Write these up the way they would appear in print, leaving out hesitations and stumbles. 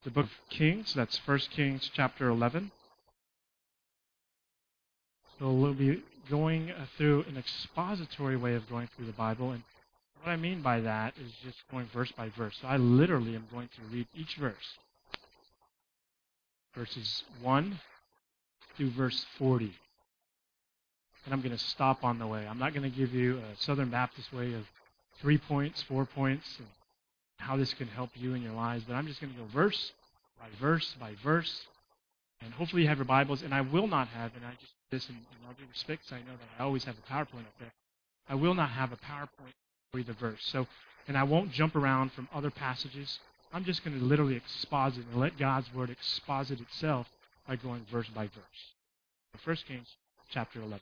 the book of Kings. That's 1 Kings chapter 11. So we'll be going through an expository way of going through the Bible. And what I mean by that is just going verse by verse. So I literally am going to read each verse. Verses 1 through verse 40. And I'm going to stop on the way. I'm not going to give you a Southern Baptist way of 3 points, 4 points, and how this can help you in your lives. But I'm just going to go verse by verse by verse. And hopefully you have your Bibles. And I will not have, and I just this in all due respect, because I know that I always have a PowerPoint up there. I will not have a PowerPoint for the verse. So, and I won't jump around from other passages. I'm just going to literally exposit and let God's Word exposit itself by going verse by verse. 1 Kings chapter 11.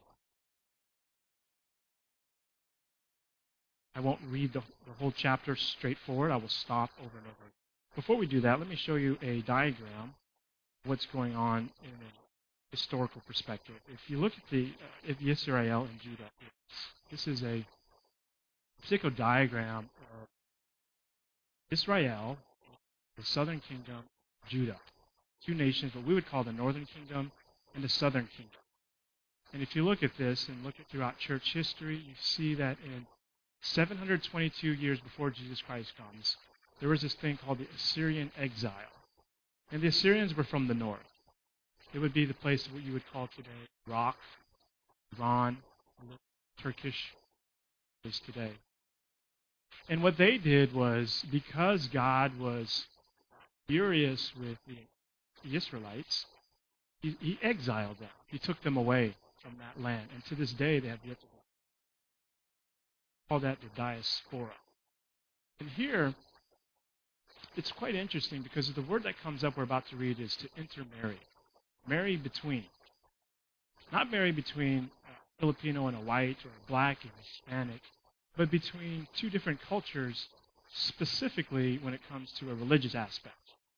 I won't read the whole chapter straightforward. I will stop over and over. Before we do that, let me show you a diagram of what's going on in a historical perspective. If you look at the Israel and Judah, this is a particular diagram of Israel, the southern kingdom, Judah. Two nations, what we would call the northern kingdom and the southern kingdom. And if you look at this and look at throughout church history, you see that in 722 years before Jesus Christ comes, there was this thing called the Assyrian exile. And the Assyrians were from the north. It would be the place of what you would call today Iraq, Iran, Turkish place today. And what they did was, because God was furious with the Israelites, he exiled them. He took them away from that land. And to this day, they have yet to go. Call that the diaspora. And here, it's quite interesting because the word that comes up we're about to read is to intermarry. Marry between. Not marry between a Filipino and a white or a black and Hispanic, but between two different cultures, specifically when it comes to a religious aspect.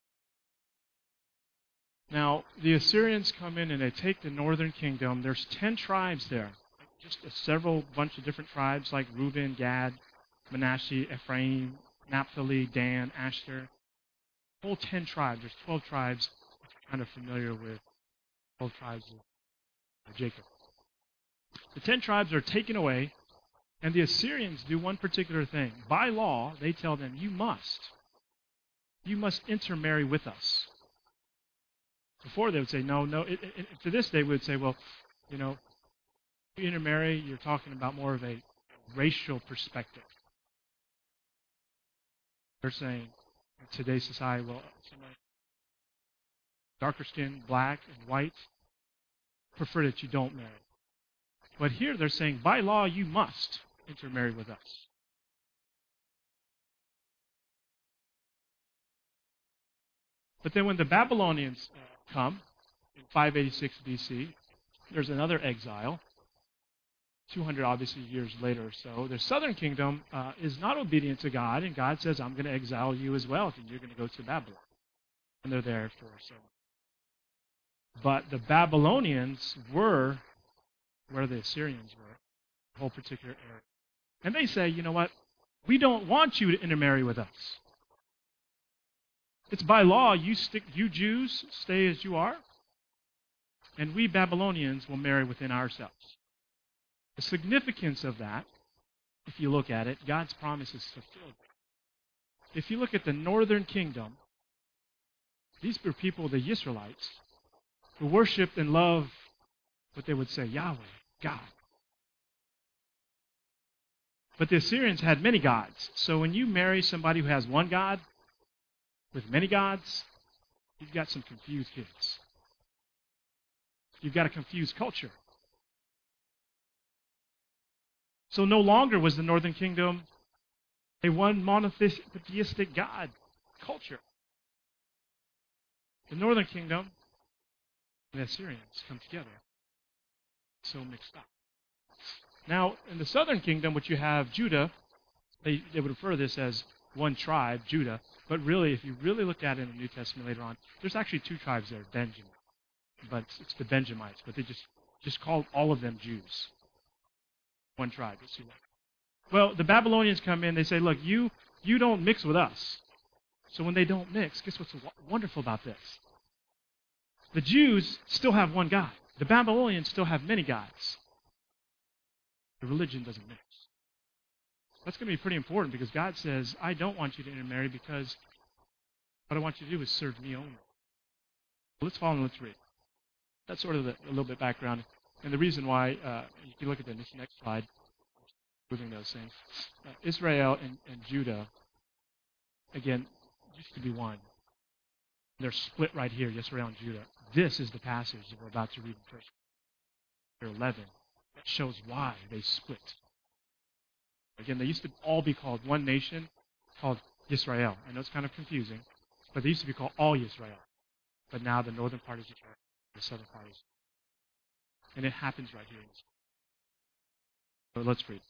Now, the Assyrians come in and they take the northern kingdom. There's 10 tribes there. Just a bunch of different tribes like Reuben, Gad, Manasseh, Ephraim, Naphtali, Dan, Asher. Whole 10 tribes. There's 12 tribes. If you're kind of familiar with 12 tribes of Jacob. The 10 tribes are taken away, and the Assyrians do one particular thing. By law, they tell them, you must intermarry with us. Before they would say, no. To this they would say, well, you intermarry, you're talking about more of a racial perspective. They're saying, in today's society, well, somebody darker skin, black and white, prefer that you don't marry. But here they're saying, by law, you must intermarry with us. But then when the Babylonians come, in 586 BC, there's another exile, 200 obviously years later or so. The southern kingdom is not obedient to God, and God says, I'm going to exile you as well, and you're going to go to Babylon. And they're there for so long. But the Babylonians were where the Assyrians were, the whole particular area. And they say, you know what? We don't want you to intermarry with us. It's by law, you Jews stay as you are, and we Babylonians will marry within ourselves. The significance of that, if you look at it, God's promise is fulfilled. If you look at the northern kingdom, these were people, the Israelites, who worshiped and loved what they would say, Yahweh, God. But the Assyrians had many gods. So when you marry somebody who has one God with many gods, you've got some confused kids. You've got a confused culture. So no longer was the northern kingdom a one monotheistic God culture. The northern kingdom and the Assyrians come together. So mixed up. Now, in the southern kingdom, which you have Judah, they would refer to this as one tribe, Judah. But really, if you really look at it in the New Testament later on, there's actually two tribes there, Benjamin. But it's the Benjamites. But they just called all of them Jews. One tribe. Let's see what. Well, the Babylonians come in. They say, look, you don't mix with us. So when they don't mix, guess what's wonderful about this? The Jews still have one God. The Babylonians still have many gods. The religion doesn't mix. That's going to be pretty important because God says, I don't want you to intermarry because what I want you to do is serve me only. Let's follow and let's read. That's sort of a little bit background. And the reason why, you can look at this next slide, moving those things. Israel and Judah, again, used to be one. They're split right here, Israel and Judah. This is the passage that we're about to read in 1 Chapter 11 that shows why they split. Again, they used to all be called one nation, called Israel. I know it's kind of confusing, but they used to be called all Israel. But now the northern part is Israel, the southern part is Israel. And it happens right here in this. So let's read.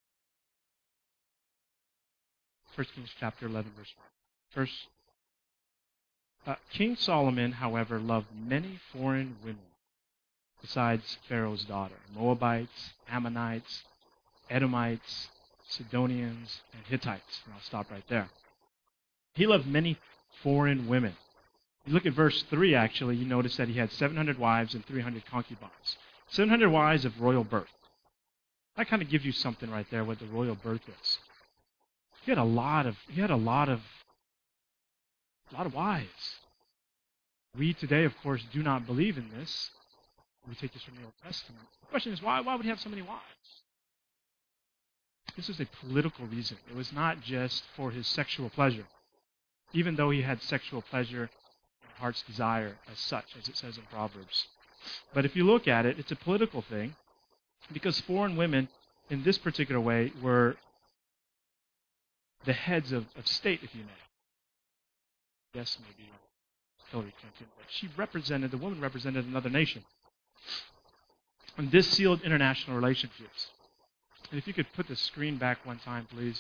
1 Kings chapter 11, verse 1. First, King Solomon, however, loved many foreign women besides Pharaoh's daughter, Moabites, Ammonites, Edomites, Sidonians, and Hittites. And I'll stop right there. He loved many foreign women. You look at verse 3, actually, you notice that he had 700 wives and 300 concubines. 700 wives of royal birth. That kind of gives you something right there what the royal birth is. He had a lot of wives. We today, of course, do not believe in this. We take this from the Old Testament. The question is, why would he have so many wives? This is a political reason. It was not just for his sexual pleasure, even though he had sexual pleasure and heart's desire as such, as it says in Proverbs. But if you look at it, it's a political thing because foreign women in this particular way were the heads of state, if you may. Yes, maybe Hillary Clinton, but the woman represented another nation. And this sealed international relationships. And if you could put the screen back one time, please.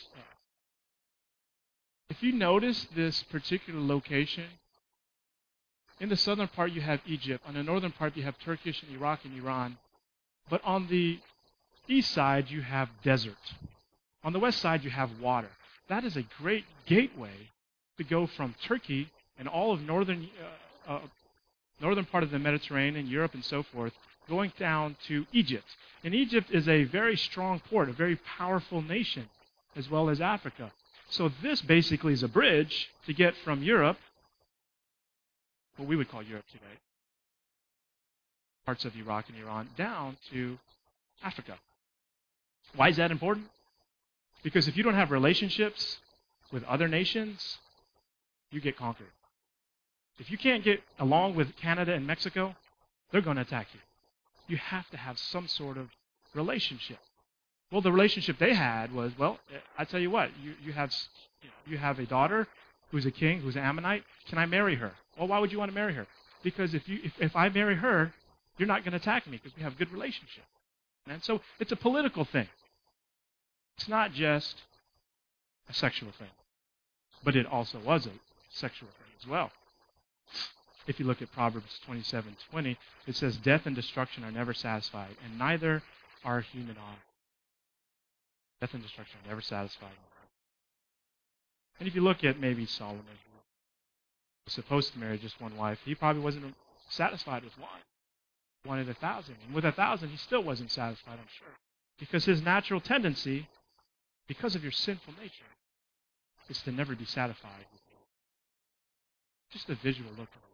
If you notice this particular location, in the southern part you have Egypt. On the northern part you have Turkish and Iraq and Iran. But on the east side you have desert. On the west side you have water. That is a great gateway to go from Turkey and all of northern part of the Mediterranean, Europe and so forth, going down to Egypt. And Egypt is a very strong port, a very powerful nation, as well as Africa. So this basically is a bridge to get from Europe, what we would call Europe today, parts of Iraq and Iran, down to Africa. Why is that important? Because if you don't have relationships with other nations, you get conquered. If you can't get along with Canada and Mexico, they're going to attack you. You have to have some sort of relationship. Well, the relationship they had was, well, I tell you what, you have a daughter who's a king, who's an Ammonite. Can I marry her? Well, why would you want to marry her? Because if I marry her, you're not going to attack me because we have a good relationship. And so it's a political thing. It's not just a sexual thing. But it also was a sexual thing as well. If you look at Proverbs 27:20, it says, death and destruction are never satisfied, and neither are human honor. Death and destruction are never satisfied. And if you look at maybe Solomon, who was supposed to marry just one wife, he probably wasn't satisfied with one. He wanted 1,000. And with 1,000, he still wasn't satisfied, I'm sure. Because his natural tendency, because of your sinful nature, is to never be satisfied with you. Just a visual look at it.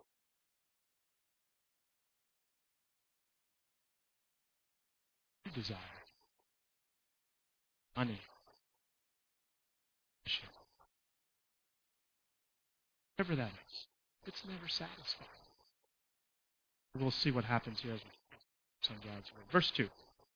Desire, money, whatever that is, it's never satisfied. We'll see what happens here as we focus on God's word. Verse 2.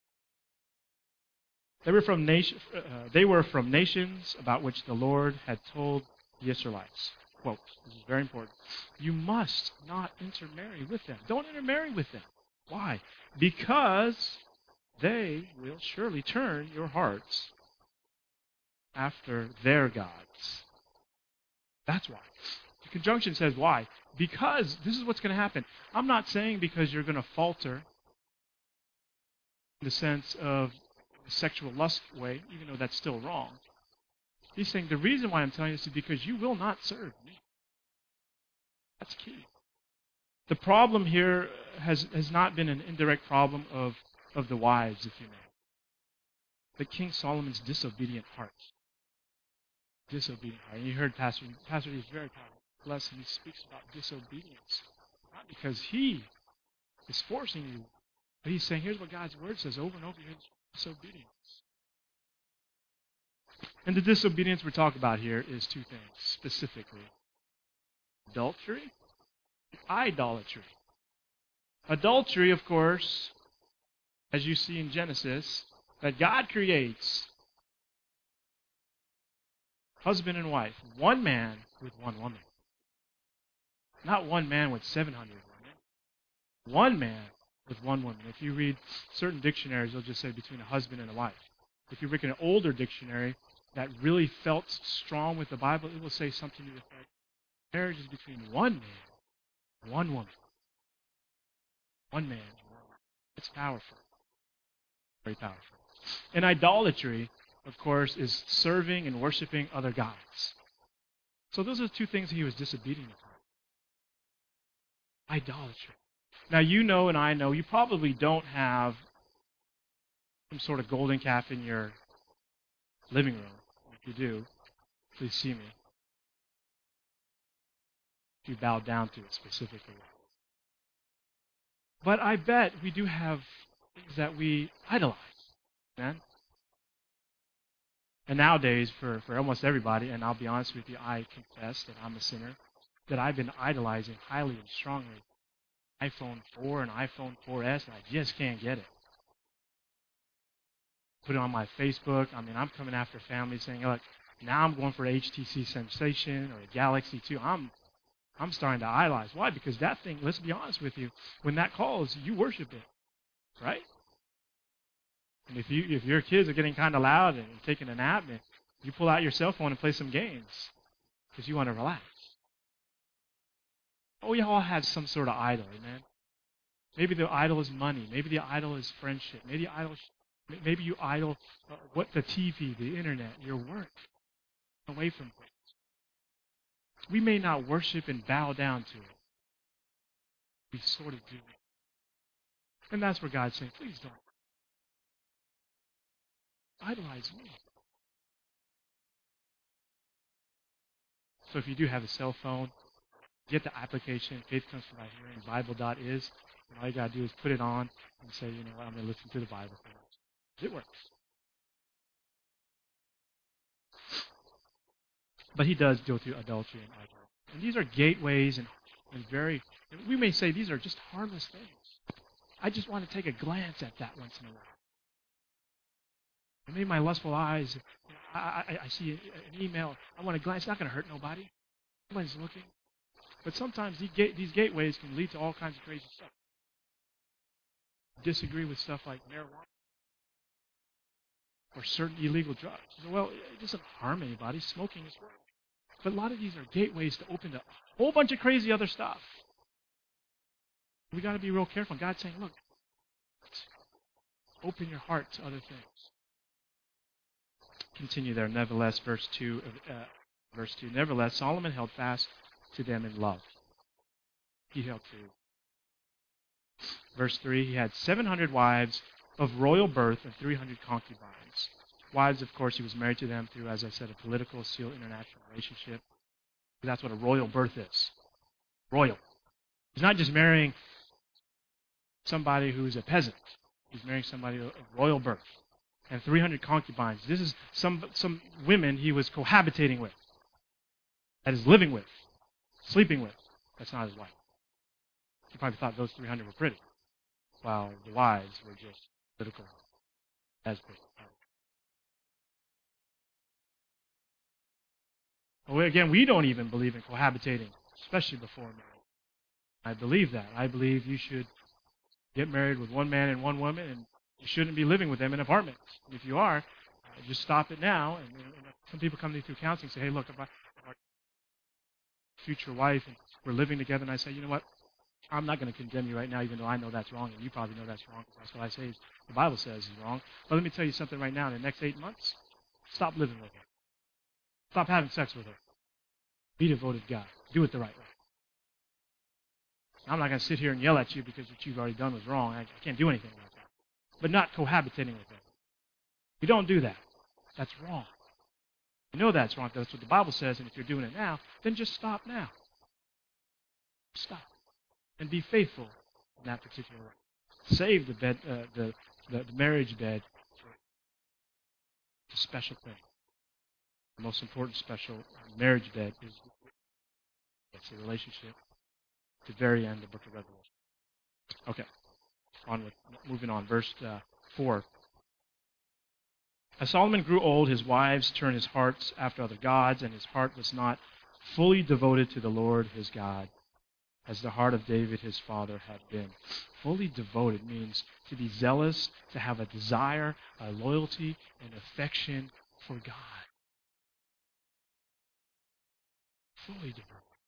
They were from nations about which the Lord had told the Israelites. Quote, this is very important. You must not intermarry with them. Don't intermarry with them. Why? Because they will surely turn your hearts after their gods. That's why. The conjunction says why. Because this is what's going to happen. I'm not saying because you're going to falter in the sense of the sexual lust way, even though that's still wrong. He's saying the reason why I'm telling you this is because you will not serve me. That's key. The problem here has not been an indirect problem of the wives, if you may, but King Solomon's disobedient heart. Disobedient heart. And you heard Pastor is very powerful. Bless him. He speaks about disobedience. Not because he is forcing you, but he's saying, here's what God's word says over and over again, disobedience. And the disobedience we're talking about here is two things, specifically. Adultery, idolatry. Adultery, of course, as you see in Genesis, that God creates husband and wife, one man with one woman. Not one man with 700 women. One man with one woman. If you read certain dictionaries, they'll just say between a husband and a wife. If you read an older dictionary that really felt strong with the Bible, it will say something to the effect, marriage is between one man, one woman. One man, one woman. It's powerful. Very powerful. And idolatry, of course, is serving and worshiping other gods. So those are the two things he was disobedient upon. Idolatry. Now, you know and I know you probably don't have some sort of golden calf in your living room. If you do, please see me. If you bow down to it specifically. But I bet we do have things that we idolize. Amen? And nowadays, for almost everybody, and I'll be honest with you, I confess that I'm a sinner, that I've been idolizing highly and strongly iPhone 4 and iPhone 4S, and I just can't get it. Put it on my Facebook. I mean, I'm coming after families saying, look, now I'm going for HTC Sensation or a Galaxy 2. I'm starting to idolize. Why? Because that thing, let's be honest with you, when that calls, you worship it, right? And if your kids are getting kind of loud and taking a nap, and you pull out your cell phone and play some games because you want to relax. Oh, we all have some sort of idol, amen? Maybe the idol is money. Maybe the idol is friendship. Maybe you idol what the TV, the internet, your work, away from things. We may not worship and bow down to it. We sort of do. And that's where God's saying, please don't idolize me. So if you do have a cell phone, get the application, Faith Comes From My Hearing, Bible.is, and all you got to do is put it on and say, you know what, I'm going to listen to the Bible for once. It works. But he does go through adultery and idolatry. And these are gateways and we may say these are just harmless things. I just want to take a glance at that once in a while. And maybe my lustful eyes, I see an email, I want to glance, it's not going to hurt nobody. Nobody's looking. But sometimes these gateways can lead to all kinds of crazy stuff. Disagree with stuff like marijuana or certain illegal drugs. Well, it doesn't harm anybody. Smoking is wrong. But a lot of these are gateways to open to a whole bunch of crazy other stuff. We got to be real careful. God's saying, look, open your heart to other things. Continue there. Nevertheless, verse 2. Nevertheless, Solomon held fast to them in love. He held to. Verse 3, he had 700 wives of royal birth and 300 concubines. Wives, of course, he was married to them through, as I said, a political, sealed international relationship. That's what a royal birth is. Royal. He's not just marrying somebody who's a peasant. He's marrying somebody of royal birth. And 300 concubines. This is some women he was cohabitating with. That is, living with. Sleeping with. That's not his wife. He probably thought those 300 were pretty, while the wives were just political as pretty. Well, again, we don't even believe in cohabitating, especially before marriage. I believe that. I believe you should get married with one man and one woman, and you shouldn't be living with them in apartments. And if you are, just stop it now. And some people come to me through counseling and say, hey, look, if our future wife, and we're living together, and I say, you know what, I'm not going to condemn you right now, even though I know that's wrong, and you probably know that's wrong, because that's what I say the Bible says is wrong. But let me tell you something right now. In the next 8 months, stop living with her. Stop having sex with her. Be devoted to God. Do it the right way. I'm not going to sit here and yell at you because what you've already done was wrong. I can't do anything about that. But not cohabitating with them. You don't do that. That's wrong. You know that's wrong. That's what the Bible says. And if you're doing it now, then just stop now. Stop. And be faithful in that particular way. Save the bed, the marriage bed for a special thing. The most important special marriage bed is it's a relationship. At the very end of the book of Revelation. Okay. Moving on. Verse 4. As Solomon grew old, his wives turned his hearts after other gods, and his heart was not fully devoted to the Lord his God, as the heart of David his father had been. Fully devoted means to be zealous, to have a desire, a loyalty, and affection for God. Fully devoted.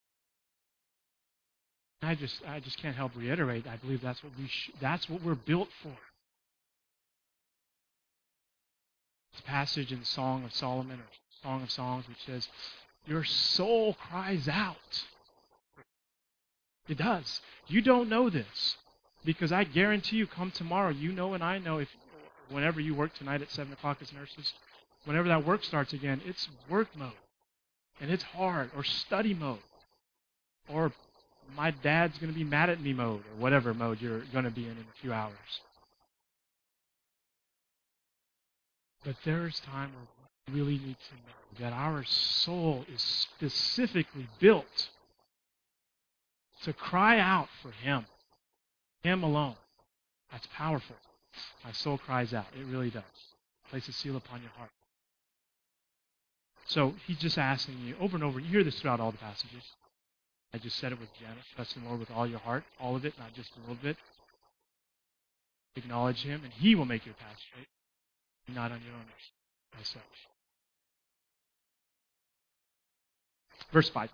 I just can't help reiterate. I believe that's what we're built for. This passage in the Song of Solomon or Song of Songs, which says, "Your soul cries out." It does. You don't know this because I guarantee you, come tomorrow, you know, and I know, if whenever you work tonight at 7 o'clock as nurses, whenever that work starts again, it's work mode, and it's hard, or study mode, or my dad's going to be mad at me mode, or whatever mode you're going to be in a few hours. But there is time where we really need to know that our soul is specifically built to cry out for Him alone. That's powerful. My soul cries out. It really does. Place a seal upon your heart. So he's just asking you over and over. You hear this throughout all the passages. I just said it with Janice. Trust in the Lord with all your heart, all of it, not just a little bit. Acknowledge Him, and He will make your path straight, not on your own mercy, as such. Verse 5.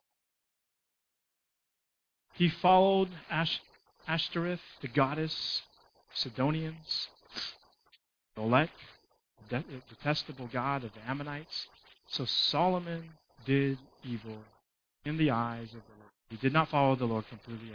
He followed Ashtoreth, the goddess, Sidonians, Molech, the detestable god of the Ammonites. So Solomon did evil in the eyes of the Lord. He did not follow the Lord completely.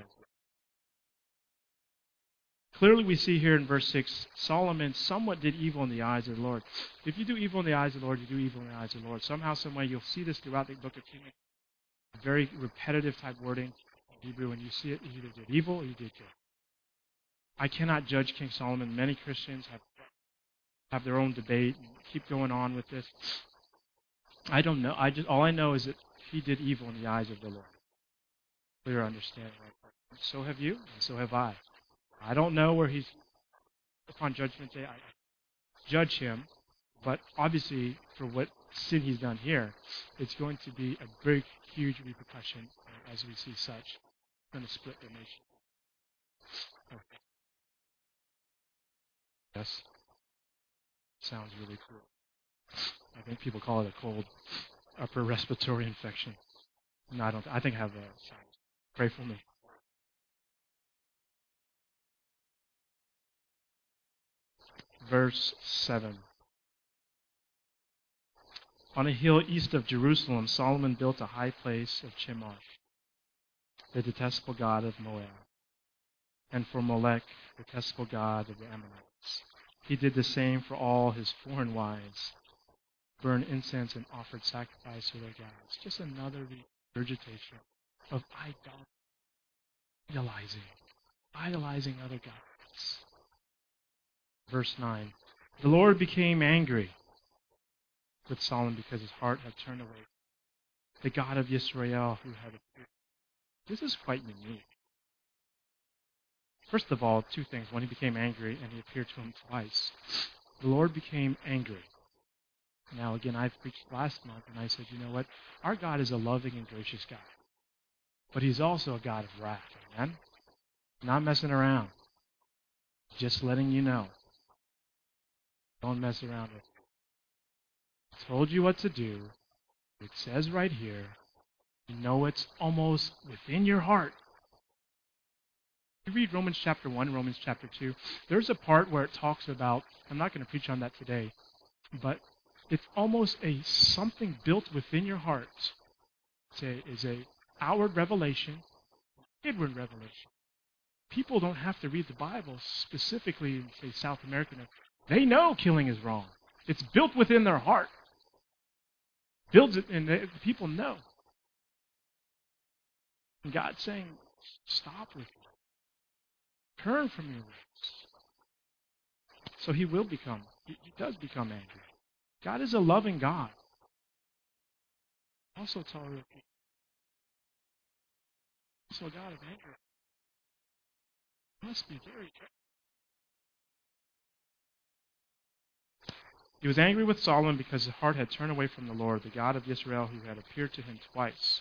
Clearly we see here in verse 6, Solomon somewhat did evil in the eyes of the Lord. If you do evil in the eyes of the Lord, you do evil in the eyes of the Lord. Somehow, some way, you'll see this throughout the book of Kings. Very repetitive type wording in Hebrew. When you see it, you either did evil or you did good. I cannot judge King Solomon. Many Christians have their own debate and keep going on with this. I don't know. All I know is that he did evil in the eyes of the Lord. Clear understanding. Right? So have you, and so have I. I don't know where he's upon Judgment Day. I judge him, but obviously for what sin he's done here, it's going to be a big, huge repercussion as we see such. It's going to split the nation. Okay. Yes. Sounds really cool. I think people call it a cold upper respiratory infection. No, I don't. I think I have a sinus. Pray for me. Verse 7. On a hill east of Jerusalem, Solomon built a high place of Chemosh, the detestable god of Moab, and for Molech, the detestable god of the Ammonites. He did the same for all his foreign wives, burned incense and offered sacrifice to their gods. Just another regurgitation of idolizing other gods. Verse 9. The Lord became angry with Solomon because his heart had turned away. The God of Israel who had appeared. This is quite unique. First of all, two things. One, he became angry, and he appeared to him twice. The Lord became angry. Now, again, I preached last month, and I said, you know what? Our God is a loving and gracious God. But He's also a God of wrath. Amen? Not messing around. Just letting you know. Don't mess around with it. I told you what to do. It says right here. You know it's almost within your heart. You read Romans chapter 1, Romans chapter 2. There's a part where it talks about, I'm not going to preach on that today, but it's almost something built within your heart. It's a outward revelation, Inward revelation. People don't have to read the Bible specifically in, say, South America. They know killing is wrong. It's built within their heart. Builds it, and the people know. And God's saying, stop with it. Turn from your ways. So he does become angry. God is a loving God. Also tolerant. Also a God of anger. Must be very careful. He was angry with Solomon because his heart had turned away from the Lord, the God of Israel, who had appeared to him twice.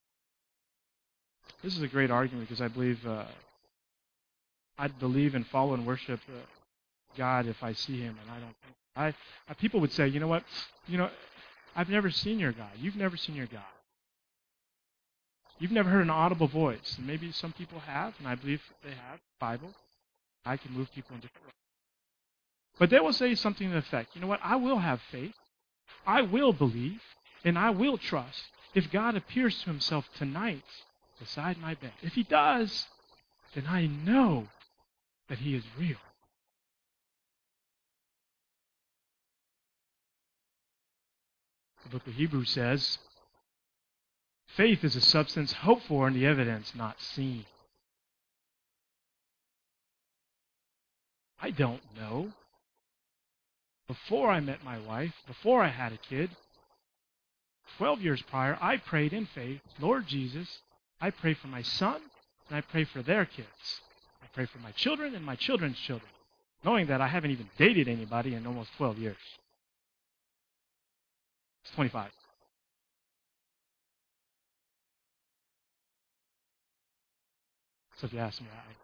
This is a great argument because I believe I'd believe and follow and worship God if I see him, and I don't think people would say, you know what, I've never seen your God. You've never seen your God. You've never heard an audible voice, and maybe some people have, and I believe they have. Bible, I can move people in different ways. But they will say something to the effect, you know what, I will have faith, I will believe, and I will trust if God appears to himself tonight beside my bed. If he does, then I know that he is real. The book of Hebrews says, faith is a substance hoped for and the evidence not seen. I don't know. Before I met my wife, before I had a kid, 12 years prior, I prayed in faith, Lord Jesus, I pray for my son, and I pray for their kids. I pray for my children and my children's children, knowing that I haven't even dated anybody in almost 12 years. It's 25. So if you ask me,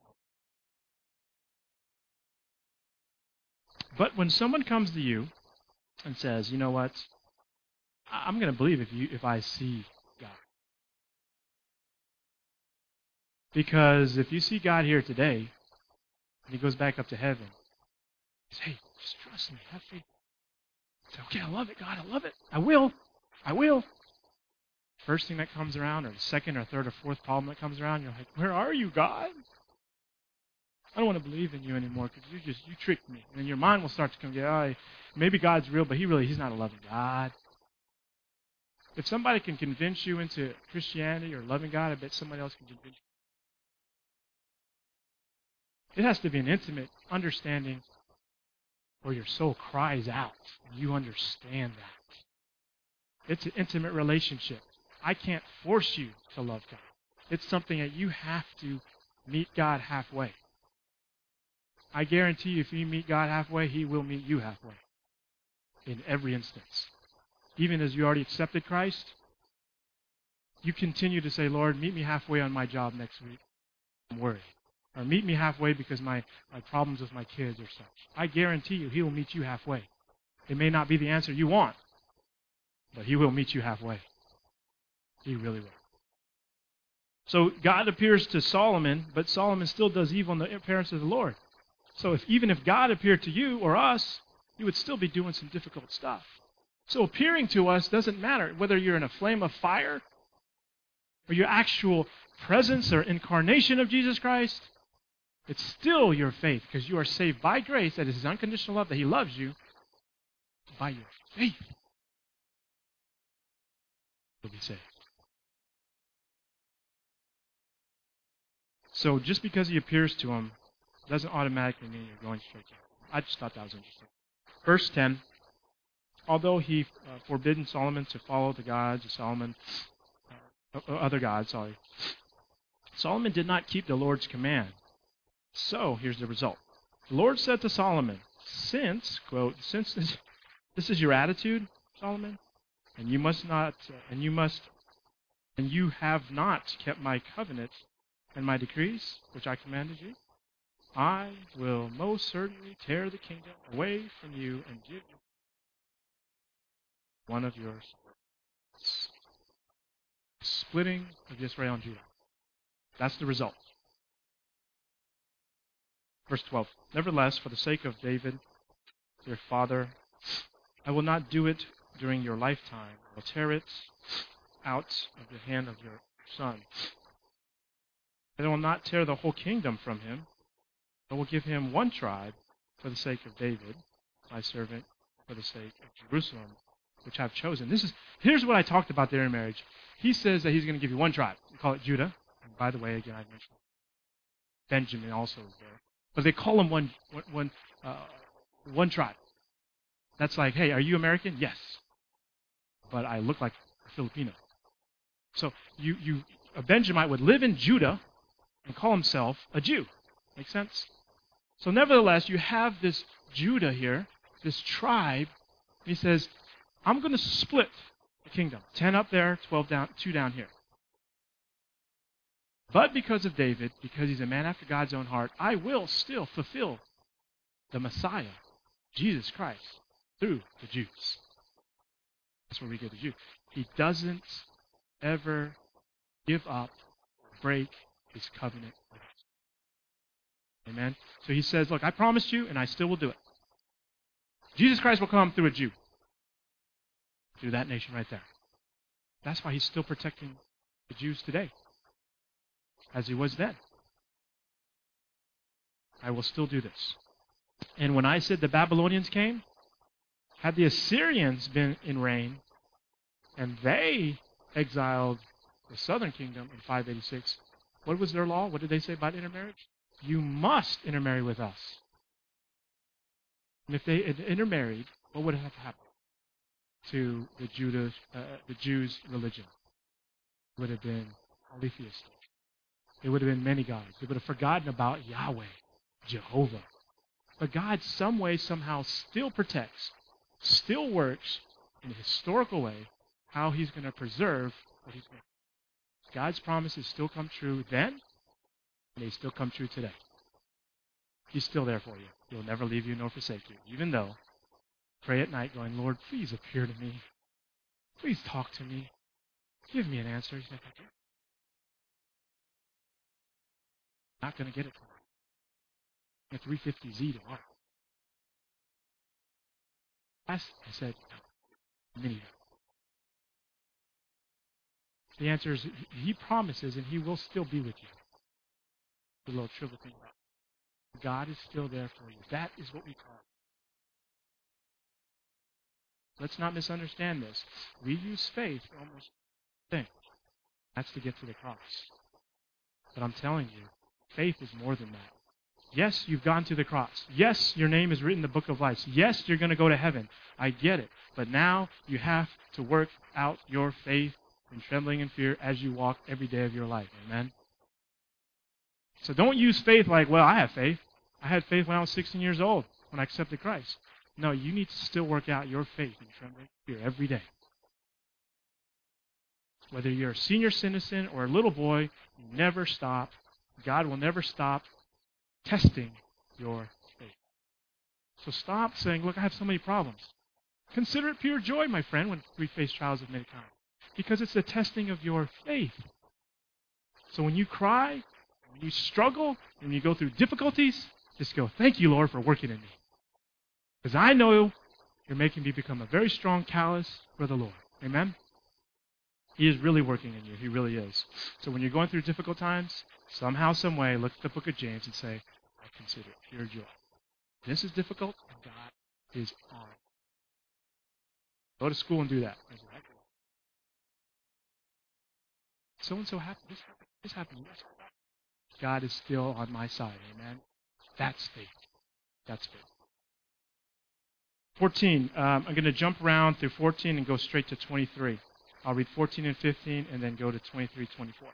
But when someone comes to you and says, you know what, I'm going to believe if I see God. Because if you see God here today, and he goes back up to heaven, he says, hey, just trust me, have faith. Say, okay, I love it, God, I love it. I will. First thing that comes around, or the second or third or fourth problem that comes around, you're like, where are you, God? I don't want to believe in you anymore because you tricked me. And then your mind will start to come, maybe God's real, but he's not a loving God. If somebody can convince you into Christianity or loving God, I bet somebody else can convince you. It has to be an intimate understanding where your soul cries out and you understand that. It's an intimate relationship. I can't force you to love God. It's something that you have to meet God halfway. I guarantee you, if you meet God halfway, he will meet you halfway in every instance. Even as you already accepted Christ, you continue to say, Lord, meet me halfway on my job next week. I'm worried. Or meet me halfway because my problems with my kids or such. I guarantee you, he will meet you halfway. It may not be the answer you want, but he will meet you halfway. He really will. So God appears to Solomon, but Solomon still does evil in the appearance of the Lord. So even if God appeared to you or us, you would still be doing some difficult stuff. So appearing to us doesn't matter whether you're in a flame of fire or your actual presence or incarnation of Jesus Christ. It's still your faith because you are saved by grace. That is his unconditional love that he loves you. By your faith, you'll be saved. So just because he appears to him doesn't automatically mean you're going straight to heaven. I just thought that was interesting. Verse 10, although he forbidden Solomon to follow the gods of other gods, Solomon did not keep the Lord's command. So here's the result. The Lord said to Solomon, since this is your attitude, Solomon, and you have not kept my covenant and my decrees, which I commanded you, I will most certainly tear the kingdom away from you and give you one of yours. Splitting of Israel and Judah. That's the result. Verse 12. Nevertheless, for the sake of David, your father, I will not do it during your lifetime. I will tear it out of the hand of your son. And will not tear the whole kingdom from him, but will give him one tribe for the sake of David, my servant, for the sake of Jerusalem, which I've chosen. Here's what I talked about there in marriage. He says that he's going to give you one tribe. We call it Judah. And by the way, again, I mentioned Benjamin also is there. But they call him one tribe. That's like, hey, are you American? Yes. But I look like a Filipino. So a Benjamite would live in Judah and call himself a Jew. Make sense? So nevertheless, you have this Judah here, this tribe. He says, I'm going to split the kingdom. 10 up there, 12 down, 2 down here. But because of David, because he's a man after God's own heart, I will still fulfill the Messiah, Jesus Christ, through the Jews. That's where we get the Jew. He doesn't ever give up or break his covenant with us. Amen? So he says, look, I promised you, and I still will do it. Jesus Christ will come through a Jew. Through that nation right there. That's why he's still protecting the Jews today, as he was then. I will still do this. And when I said the Babylonians came, had the Assyrians been in reign, and they exiled the southern kingdom in 586, what was their law? What did they say about intermarriage? You must intermarry with us. And if they had intermarried, what would have happened to the Jews' religion? It would have been polytheistic. It would have been many gods. They would have forgotten about Yahweh, Jehovah. But God, some way, somehow, still protects, still works in a historical way how he's going to preserve what he's made. God's promises still come true then, and they still come true today. He's still there for you. He'll never leave you nor forsake you, even though pray at night going, Lord, please appear to me. Please talk to me. Give me an answer. He's like, okay. Not going to get it tomorrow. At 350Z tomorrow. I said, no, many. The answer is he promises and he will still be with you. The little trivial thing about it. God is still there for you. That is what we call it. Let's not misunderstand this. We use faith for almost everything. That's to get to the cross. But I'm telling you, faith is more than that. Yes, you've gone to the cross. Yes, your name is written in the book of life. Yes, you're going to go to heaven. I get it. But now you have to work out your faith in trembling and fear as you walk every day of your life. Amen? So don't use faith like, well, I have faith. I had faith when I was 16 years old when I accepted Christ. No, you need to still work out your faith in trembling and fear every day. Whether you're a senior citizen or a little boy, you never stop. God will never stop testing your faith. So stop saying, look, I have so many problems. Consider it pure joy, my friend, when we face trials of many kinds. Because it's the testing of your faith. So when you cry, when you struggle, when you go through difficulties, just go, thank you, Lord, for working in me. Because I know you're making me become a very strong callus for the Lord. Amen? He is really working in you. He really is. So when you're going through difficult times, somehow, some way, look at the book of James and say, I consider it pure joy. This is difficult, and God is on it. Go to school and do that. So-and-so happened. This happened. God is still on my side. Amen? That's faith. That's faith. 14. I'm going to jump around through 14 and go straight to 23. I'll read 14 and 15 and then go to 23, 24.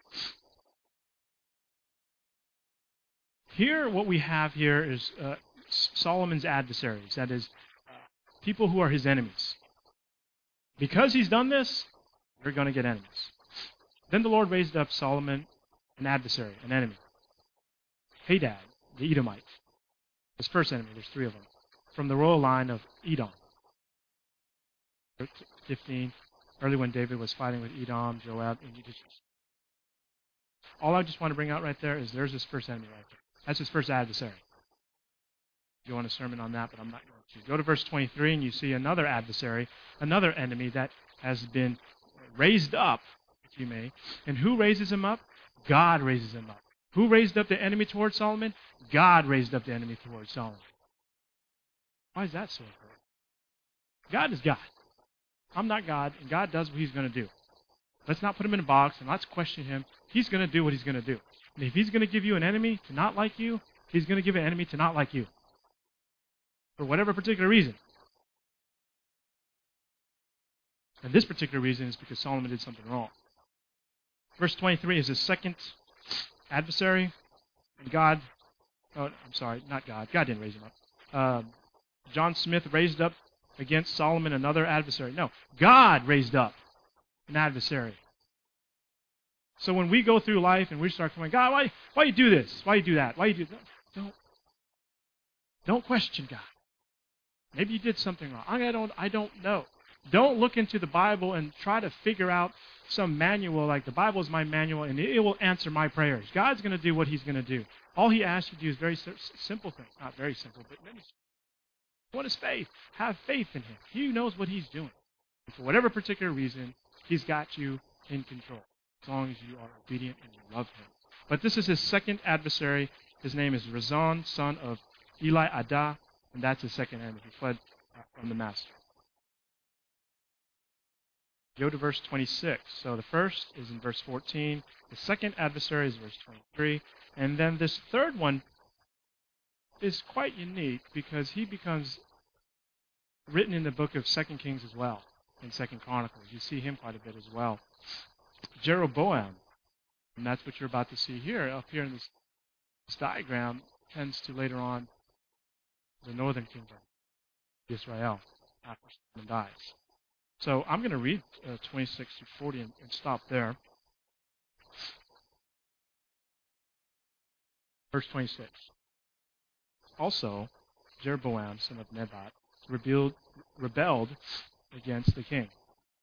Here, what we have here is Solomon's adversaries. That is, people who are his enemies. Because he's done this, you're going to get enemies. Then the Lord raised up Solomon an adversary, an enemy. Hadad, the Edomite. His first enemy, there's 3 of them. From the royal line of Edom. 15, early when David was fighting with Edom, Joab, and you just... All I just want to bring out right there is there's his first enemy right there. That's his first adversary. You want a sermon on that, but I'm not going to. Go to verse 23 and you see another adversary, another enemy that has been raised up, if you may. And who raises him up? God raises him up. Who raised up the enemy towards Solomon? God raised up the enemy towards Solomon. Why is that so important? God is God. I'm not God, and God does what he's going to do. Let's not put him in a box, and let's question him. He's going to do what he's going to do. And if he's going to give you an enemy to not like you, he's going to give an enemy to not like you. For whatever particular reason. And this particular reason is because Solomon did something wrong. Verse 23 is his second adversary. And God, not God. God didn't raise him up. John Smith raised up against Solomon another adversary. No, God raised up an adversary. So when we go through life and we start going, God, why you do this? Why you do that? Why you do that? Don't question God. Maybe you did something wrong. I don't know. Don't look into the Bible and try to figure out some manual like the Bible is my manual and it will answer my prayers. God's going to do what he's going to do. All he asks you to do is very simple things. Not very simple, but many. What is faith? Have faith in him. He knows what he's doing. And for whatever particular reason, he's got you in control as long as you are obedient and you love him. But this is his second adversary. His name is Rezon, son of Eli Adah, and that's his second enemy. He fled from the master. Go to verse 26. So the first is in verse 14. The second adversary is verse 23. And then this third one is quite unique because he becomes written in the book of 2 Kings as well, in 2 Chronicles. You see him quite a bit as well. Jeroboam, and that's what you're about to see here, up here in this diagram, tends to later on the northern kingdom, Israel, after Solomon dies. So I'm going to read 26 to 40 and stop there. Verse 26. Also, Jeroboam, son of Nebat, rebelled against the king.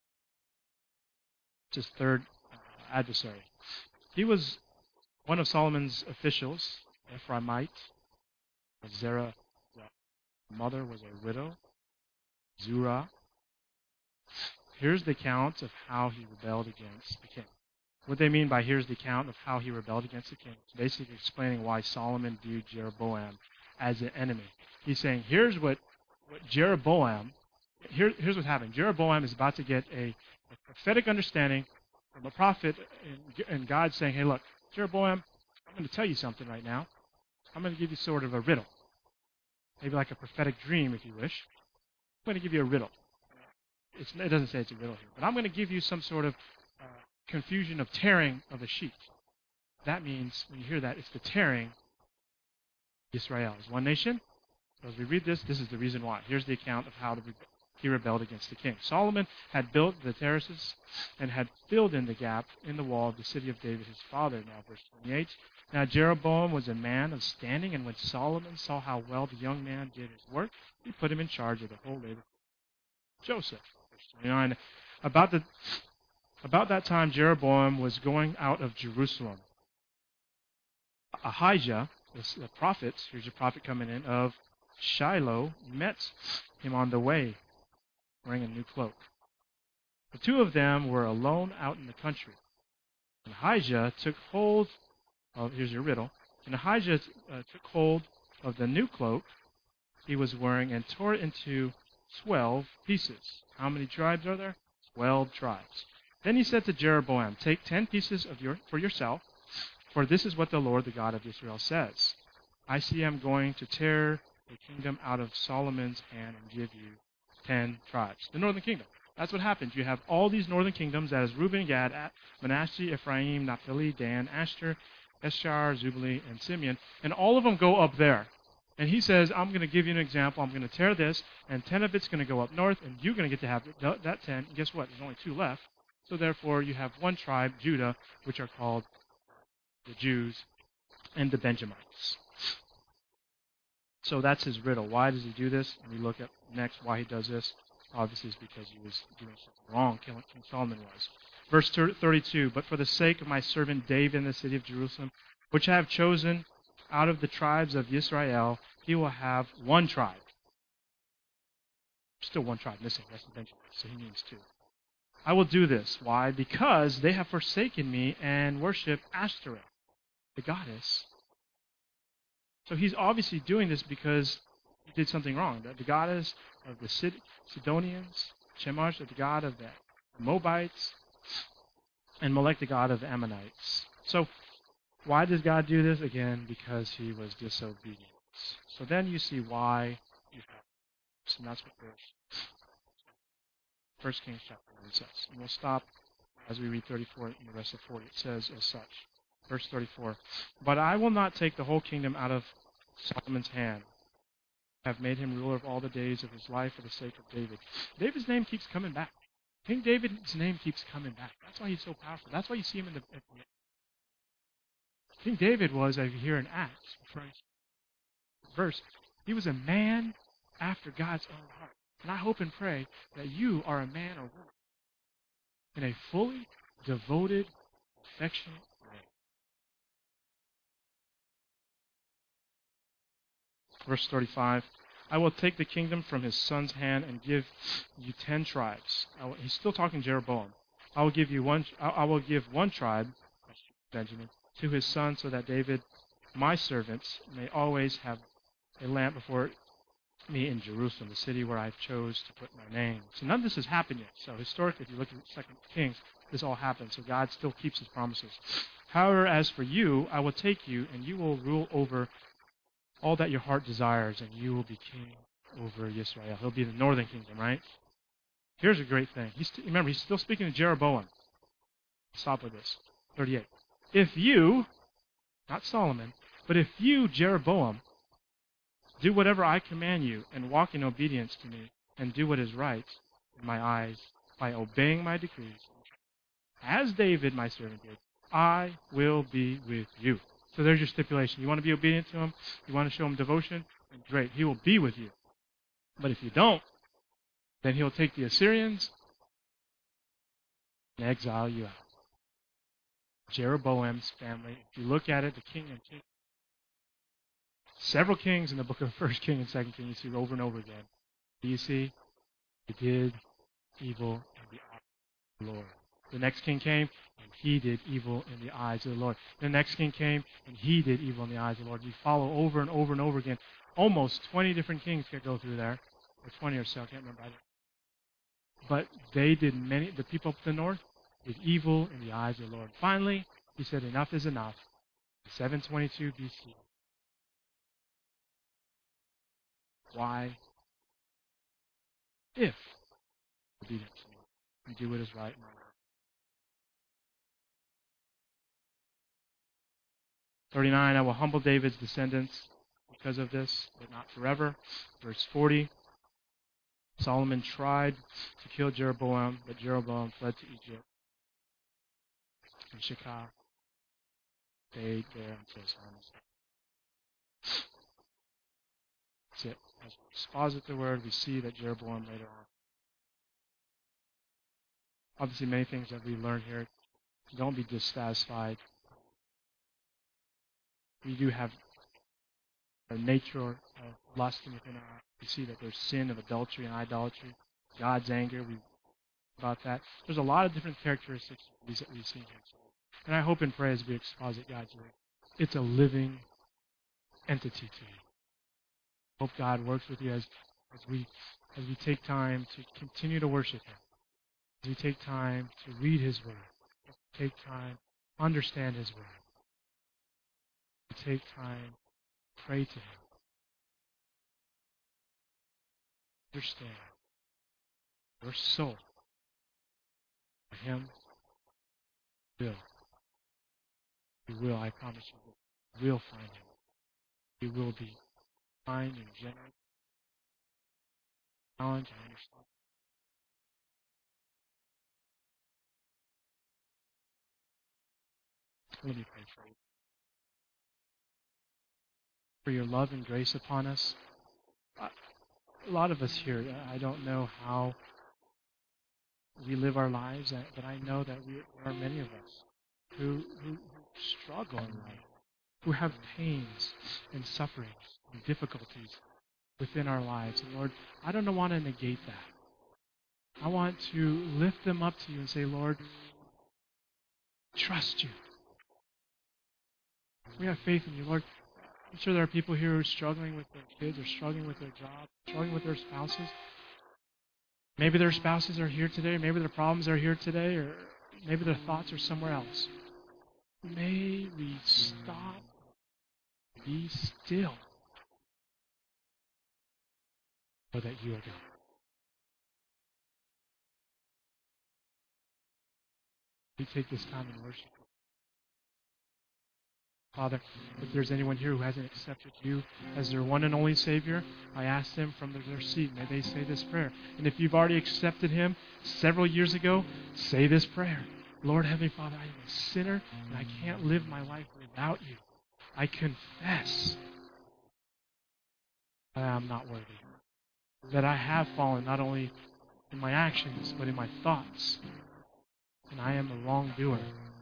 It's his third adversary. He was one of Solomon's officials, Ephraimite. Zerah, the mother, was a widow. Zurah. Here's the account of how he rebelled against the king. What they mean by here's the account of how he rebelled against the king. It's basically explaining why Solomon viewed Jeroboam as an enemy. He's saying, here's what Jeroboam, here's what's happening. Jeroboam is about to get a prophetic understanding from a prophet, and God's saying, hey, look, Jeroboam, I'm going to tell you something right now. I'm going to give you sort of a riddle. Maybe like a prophetic dream, if you wish. I'm going to give you a riddle. It doesn't say it's a riddle here, but I'm going to give you some sort of confusion of tearing of a sheet. That means, when you hear that, it's the tearing. Israel is one nation. So as we read this is the reason why. Here's the account of how he rebelled against the king. Solomon had built the terraces and had filled in the gap in the wall of the city of David, his father. Now, verse 28. Now, Jeroboam was a man of standing, and when Solomon saw how well the young man did his work, he put him in charge of the whole labor of Joseph. Verse 29. About that time, Jeroboam was going out of Jerusalem. Ahijah, the prophet, here's a prophet coming in, of Shiloh, met him on the way, wearing a new cloak. The two of them were alone out in the country. And Ahijah took hold of, here's your riddle, and Ahijah took hold of the new cloak he was wearing and tore it into 12 pieces. How many tribes are there? 12 tribes. Then he said to Jeroboam, take 10 pieces for yourself, for this is what the Lord, the God of Israel, says. I see I'm going to tear the kingdom out of Solomon's hand and give you 10 tribes. The northern kingdom. That's what happens. You have all these northern kingdoms, that is Reuben, Gad, Manasseh, Ephraim, Naphtali, Dan, Asher, Issachar, Zebulun, and Simeon, and all of them go up there. And he says, I'm going to give you an example. I'm going to tear this, and 10 of it's going to go up north, and you're going to get to have that 10. And guess what? There's only 2 left. So therefore, you have one tribe, Judah, which are called the Jews and the Benjamites. So that's his riddle. Why does he do this? And we look at next why he does this. Obviously, it's because he was doing something wrong. King Solomon was. Verse 32, but for the sake of my servant David in the city of Jerusalem, which I have chosen out of the tribes of Israel, he will have one tribe. Still one tribe missing. That's the Benjamites. So he means 2. I will do this. Why? Because they have forsaken me and worship Ashtoreth. the goddess. So he's obviously doing this because he did something wrong. The goddess of the Sidonians, Chemosh, the god of the Moabites, and Molech, the god of the Ammonites. So why does God do this? Again, because he was disobedient. So then you see why you have this, and that's what First Kings chapter 1 says. And we'll stop as we read 34 and the rest of 40. It says as such. Verse 34, "But I will not take the whole kingdom out of Solomon's hand. I have made him ruler of all the days of his life for the sake of David." David's name keeps coming back. King David's name keeps coming back. That's why he's so powerful. That's why you see him in the King David was, as you hear in Acts, verse, he was a man after God's own heart. And I hope and pray that you are a man or woman in a fully devoted, affectionate way. Verse 35, "I will take the kingdom from his son's hand and give you 10 tribes." He's still talking Jeroboam. I will give one tribe, Benjamin, to his son, so that David, my servant, may always have a lamp before me in Jerusalem, the city where I chose to put my name. So none of this has happened yet. So historically, if you look at 2 Kings, this all happened. So God still keeps his promises. "However, as for you, I will take you, and you will rule over all that your heart desires, and you will be king over Israel." He'll be the northern kingdom, right? Here's a great thing. Remember, he's still speaking to Jeroboam. Stop with this. 38. "If you," not Solomon, "but if you, Jeroboam, do whatever I command you and walk in obedience to me and do what is right in my eyes by obeying my decrees, as David, my servant, did, I will be with you." So there's your stipulation. You want to be obedient to him? You want to show him devotion? And great. He will be with you. But if you don't, then he'll take the Assyrians and exile you out. Jeroboam's family, if you look at it, the king and king, several kings in the book of 1 King and 2 King, you see over and over again. Do you see? He did evil in the eyes of the Lord. The next king came, and he did evil in the eyes of the Lord. The next king came, and he did evil in the eyes of the Lord. You follow over and over and over again. Almost 20 different kings could go through there, or 20 or so, I can't remember. But they did the people up to the north did evil in the eyes of the Lord. Finally, he said, enough is enough. 722 BC. Why? If obedient to me and do what is right in my life. 39, "I will humble David's descendants because of this, but not forever." Verse 40, "Solomon tried to kill Jeroboam, but Jeroboam fled to Egypt. And Shecah stayed there until Solomon's death." That's it. As we exposit the word, we see that Jeroboam later on. Obviously, many things that we learn here. Don't be dissatisfied. We do have a nature of lust within our heart. We see that there's sin of adultery and idolatry. God's anger, we about that. There's a lot of different characteristics of these that we've seen here. And I hope and pray as we exposit God's word, it's a living entity to you. Hope God works with you as we take time to continue to worship Him. As we take time to read His word. As we take time to understand His word. As we take time to pray to Him. Understand your soul for Him will. You will, I promise you, you will find Him. You will be kind and generous, challenge and understand. Let me pray for you. For your love and grace upon us. A lot of us here, I don't know how we live our lives, but I know that there are many of us who struggle in life, who have pains and sufferings and difficulties within our lives. And Lord, I don't want to negate that. I want to lift them up to you and say, Lord, trust you. We have faith in you, Lord. I'm sure there are people here who are struggling with their kids or struggling with their job, struggling with their spouses. Maybe their spouses are here today. Maybe their problems are here today. Or maybe their thoughts are somewhere else. May we stop, be still, so that you are God. We take this time and worship. Father, if there's anyone here who hasn't accepted you as their one and only Savior, I ask them from their seat, may they say this prayer. And if you've already accepted Him several years ago, say this prayer. Lord Heavenly Father, I am a sinner and I can't live my life without you. I confess that I am not worthy, that I have fallen not only in my actions but in my thoughts, and I am a wrongdoer.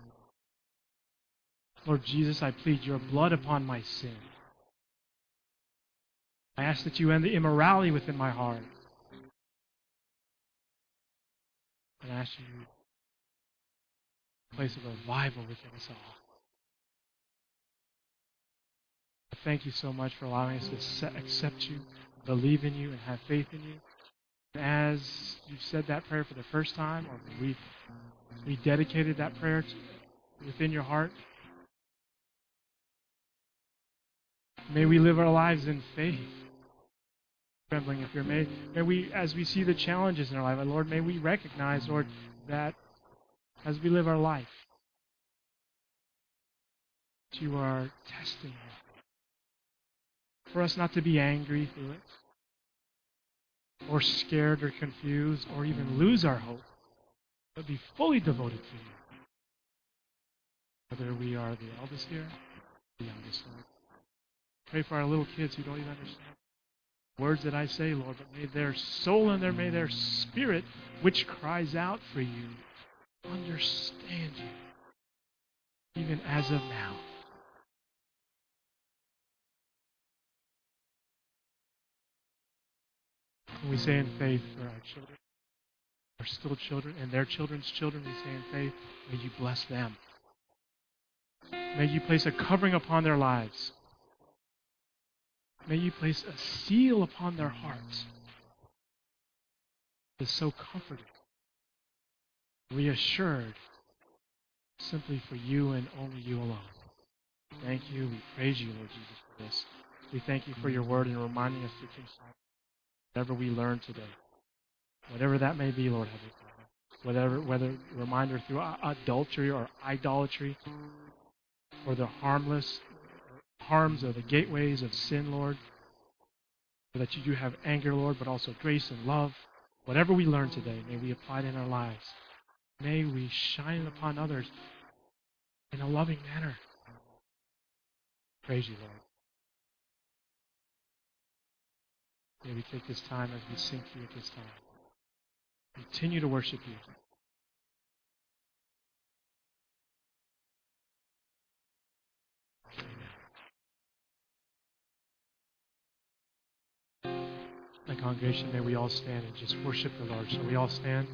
Lord Jesus, I plead your blood upon my sin. I ask that you end the immorality within my heart. And I ask you to place a revival within us all. I thank you so much for allowing us to accept you, believe in you, and have faith in you. And as you said that prayer for the first time, or we dedicated that prayer within your heart, may we live our lives in faith. Trembling if you're may we, as we see the challenges in our life, Lord, may we recognize, Lord, that as we live our life, that you are testing us. For us not to be angry through it, or scared or confused, or even lose our hope, but be fully devoted to you. Whether we are the eldest here, the youngest, Lord. Pray for our little kids who don't even understand words that I say, Lord, but may their soul and may their spirit, which cries out for you, understand you, even as of now. And we say in faith for our children, our still children, and their children's children, we say in faith, may you bless them. May you place a covering upon their lives. May you place a seal upon their hearts. Is so comforted, reassured, simply for you and only you alone. Thank you. We praise you, Lord Jesus, for this. We thank you for your word and reminding us to consider whatever we learn today. Whatever that may be, Lord Heavenly Father. Whether reminder through adultery or idolatry, or the harms or the gateways of sin, Lord. So that you do have anger, Lord, but also grace and love. Whatever we learn today, may we apply it in our lives. May we shine upon others in a loving manner. Praise you, Lord. May we take this time as we sing to you at this time. Continue to worship you. My congregation, may we all stand and just worship the Lord. Shall we all stand?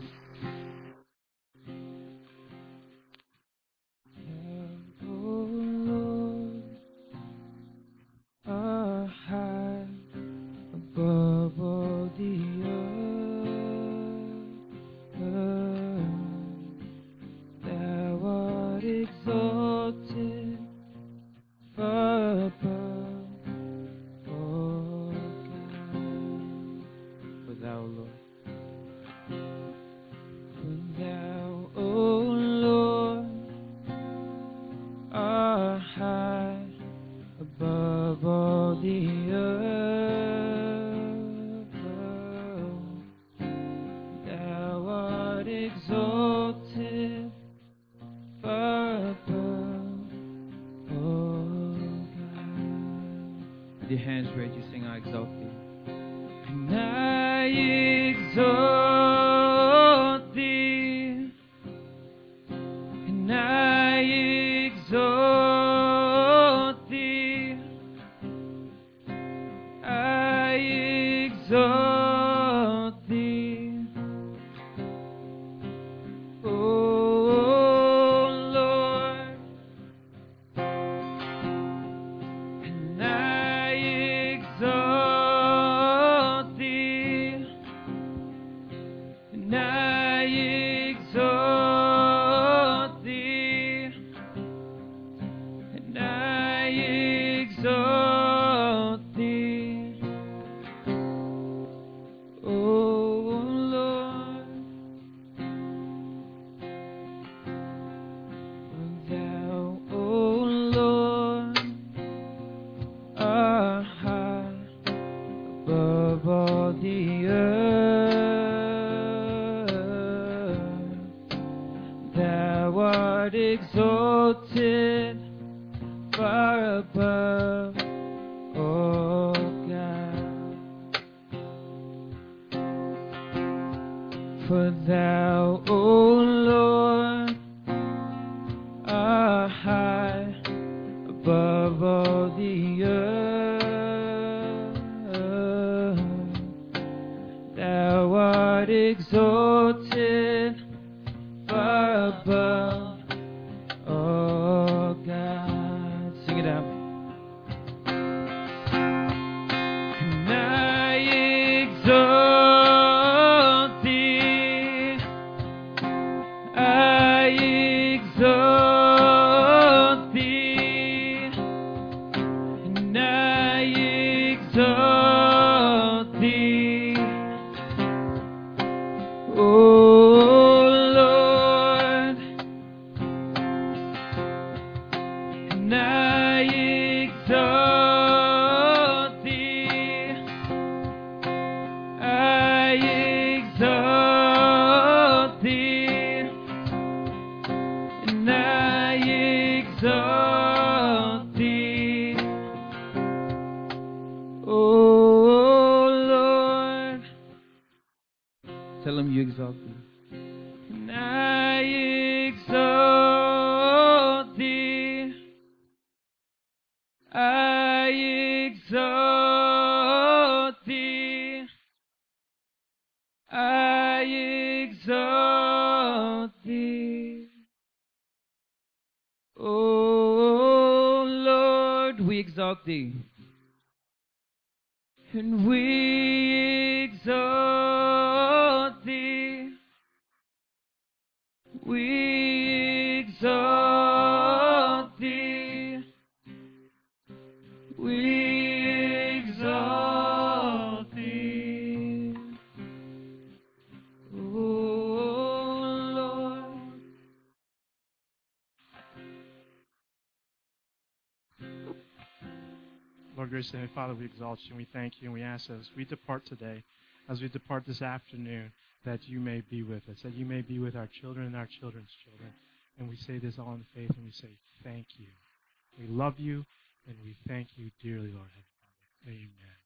oh God. For thou, O Lord, art high above all the earth. Thou art exalted far above, oh God. Sing it out. And I exalt thee, I exalt thee, and I exalt thee, O Lord, and I exalt thee, I exalt thee, and I exalt thee, O Lord. Tell him you exalt thee. And I exalt thee, I exalt thee, I exalt thee. O Lord, we exalt thee. And we exalt thee. We exalt thee. We exalt thee. Oh Lord. Lord, gracious Heavenly Father, we exalt you and we thank you and we ask as we depart today, as we depart this afternoon, that you may be with us, that you may be with our children and our children's children. And we say this all in faith and we say thank you. We love you and we thank you dearly, Lord Heavenly Father. Amen.